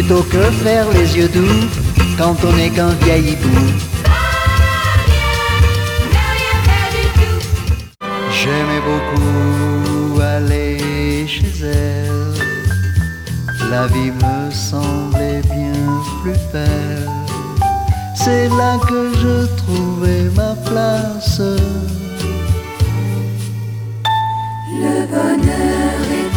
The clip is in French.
plutôt que faire les yeux doux quand on n'est qu'un vieil hibou. J'aimais beaucoup aller chez elle, la vie me semblait bien plus belle. C'est là que je trouvais ma place. Le bonheur est